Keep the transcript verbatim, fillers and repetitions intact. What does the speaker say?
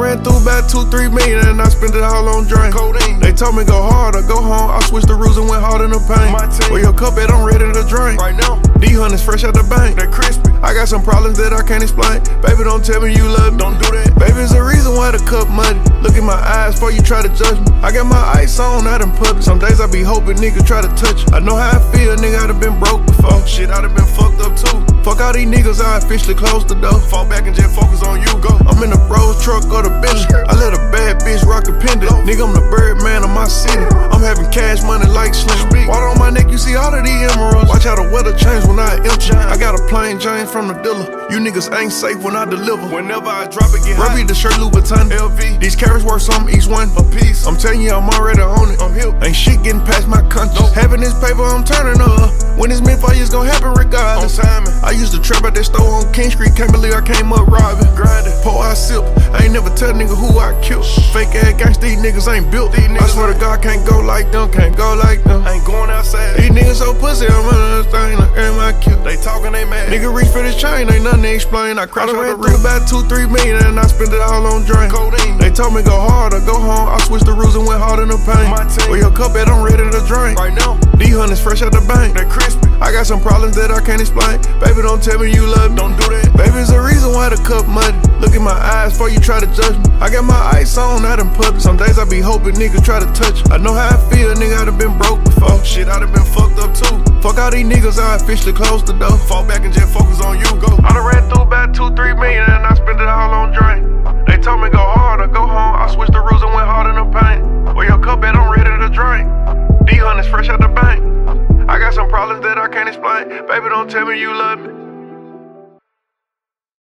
ran through about two, three million and I spent it all on drink. Codeine. They told me go hard or go home. I switched the rules and went hard in the paint. Well, your cup it, I'm ready to drink. Right now, D hundreds fresh out the bank. They crispy. I got some problems that I can't explain. Baby, don't tell me you love me. Don't do that. Baby, it's the reason why the cup muddy. Look in my eyes before you try to judge me. I got my ice on out in public. Some days I be hoping niggas try to touch it. I know how I feel, nigga. I done been broke before. Shit, I done been fucked up too. Fuck all these niggas, I officially closed the door. Fall back and just focus on you. Go. I'm in the Rolls truck or the Bentley. I let a bad bitch rock the pendant. Nigga, I'm the bird man of my city. I'm having cash money like Slim. Water on my neck, you see all of these emeralds. Watch how the weather change when I empty. I got a plain Jane from the dealer. You niggas ain't safe when I deliver. Whenever I drop it, get hot. Ruby the shirt, Louboutin, L V. These carrots worth something each one a piece. I'm telling you, I'm already on it. I'm here. Ain't shit getting past my conscience. Nope. Having this paper, I'm turning up. When it's meant for you, it's gon' happen regardless. On timing. I used to trap at that store on King Street. Can't believe I came up robbing. Grinding. Pour I sip. I ain't never tell nigga who I killed. Fake ass gangsta, these niggas ain't built. These niggas I swear to God, can't go like them. Can't go like them. I ain't going outside. These niggas so pussy, I'm running this thing like earn my kill. They talking, they mad. Nigga reach for this chain, ain't nothing to explain. I crashed out the rim about two, three million and I spent it all on drink. Codeine. They told me go hard or go home. I switched the rules and went hard in the paint. Well, your cup it, I'm ready to drink. Right now, D hundreds fresh out the bank. They crispy. I got some problems that I can't explain. Baby, don't tell me you love me. Don't do that. Baby, it's the reason why the cup muddy. Look in my eyes before you try to judge me. I got my ice on out in public. Some days I be hoping niggas try to touch it. I know how I feel, nigga. I done been broke before. Shit, I done been fucked up too. Fuck all these niggas, I officially closed the door. Fall back and just focus on you. Go. I done ran through about two, three million and I spent it all on drink. They told me go hard or go home. I switched the rules and went hard in the paint. Well, your cup it, I'm ready to drink. D hundreds fresh out the bank. I got some problems that I can't explain. Baby, don't tell me you love me.